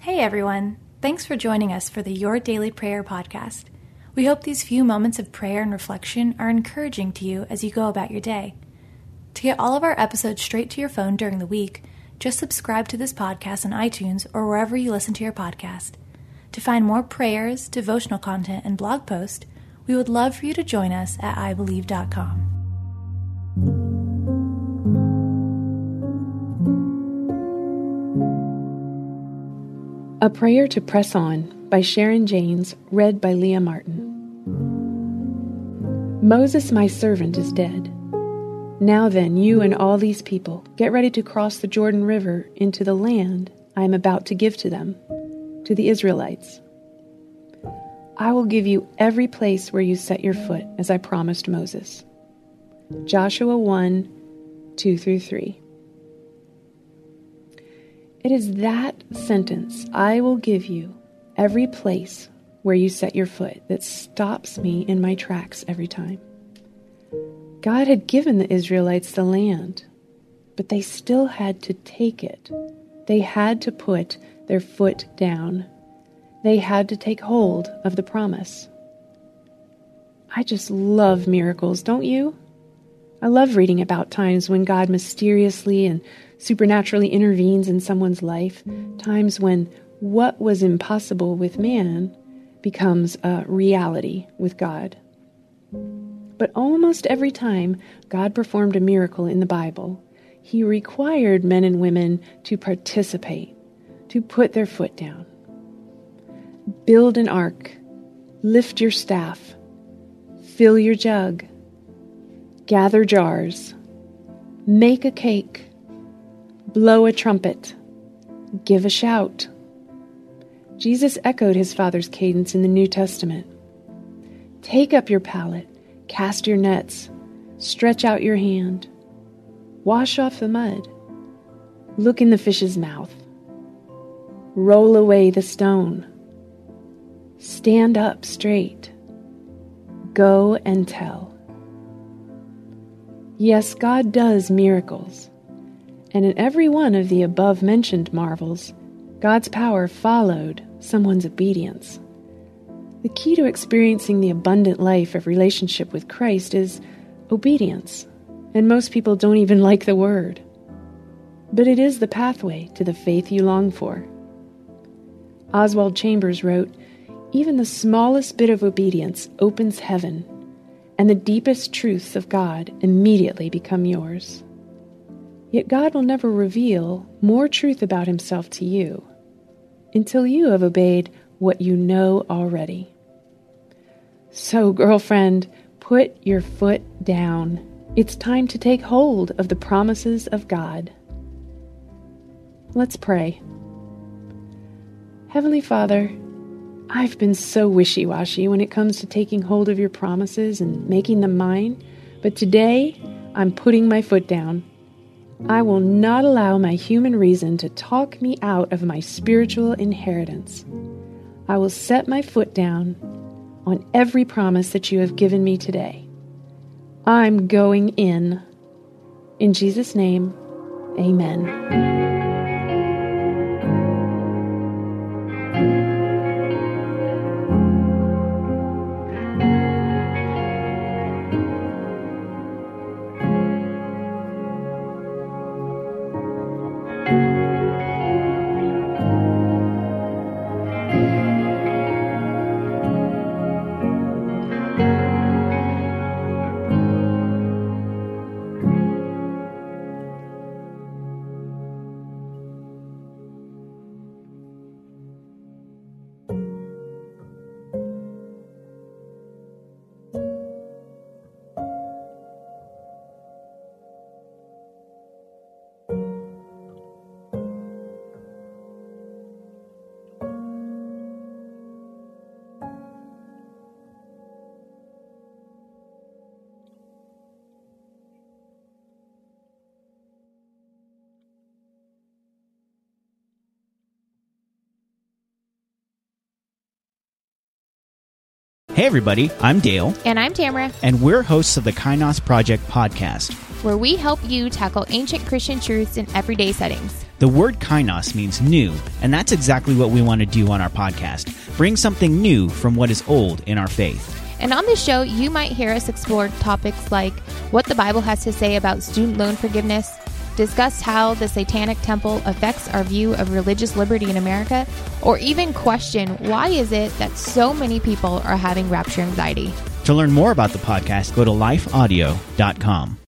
Hey everyone, thanks for joining us for the Your Daily Prayer podcast. We hope these few moments of prayer and reflection are encouraging to you as you go about your day. To get all of our episodes straight to your phone during the week, just subscribe to this podcast on iTunes or wherever you listen to your podcast. To find more prayers, devotional content, and blog posts, we would love for you to join us at ibelieve.com. A Prayer to Press On by Sharon Janes, read by Leah Martin. Moses, my servant, is dead. Now then, you and all these people, get ready to cross the Jordan River into the land I am about to give to them, to the Israelites. I will give you every place where you set your foot, as I promised Moses. Joshua 1, 2-3. It is that sentence, I will give you every place where you set your foot, that stops me in my tracks every time. God had given the Israelites the land, but they still had to take it. They had to put their foot down. They had to take hold of the promise. I just love miracles, don't you? I love reading about times when God mysteriously and supernaturally intervenes in someone's life, times when what was impossible with man becomes a reality with God. But almost every time God performed a miracle in the Bible, He required men and women to participate, to put their foot down. Build an ark, lift your staff, fill your jug, gather jars, make a cake, blow a trumpet, give a shout. Jesus echoed His Father's cadence in the New Testament. Take up your pallet, cast your nets, stretch out your hand, wash off the mud, look in the fish's mouth, roll away the stone, stand up straight, go and tell. Yes, God does miracles. And in every one of the above-mentioned marvels, God's power followed someone's obedience. The key to experiencing the abundant life of relationship with Christ is obedience, and most people don't even like the word. But it is the pathway to the faith you long for. Oswald Chambers wrote, "Even the smallest bit of obedience opens heaven, and the deepest truths of God immediately become yours." Yet God will never reveal more truth about Himself to you until you have obeyed what you know already. So, girlfriend, put your foot down. It's time to take hold of the promises of God. Let's pray. Heavenly Father, I've been so wishy-washy when it comes to taking hold of your promises and making them mine, but today I'm putting my foot down. I will not allow my human reason to talk me out of my spiritual inheritance. I will set my foot down on every promise that you have given me today. I'm going in. In Jesus' name, amen. Hey everybody, I'm Dale. And I'm Tamara. And we're hosts of the Kainos Project podcast, where we help you tackle ancient Christian truths in everyday settings. The word kainos means new, and that's exactly what we want to do on our podcast. Bring something new from what is old in our faith. And on this show, you might hear us explore topics like what the Bible has to say about student loan forgiveness, discuss how the Satanic Temple affects our view of religious liberty in America, or even question why is it that so many people are having rapture anxiety. To learn more about the podcast, go to lifeaudio.com.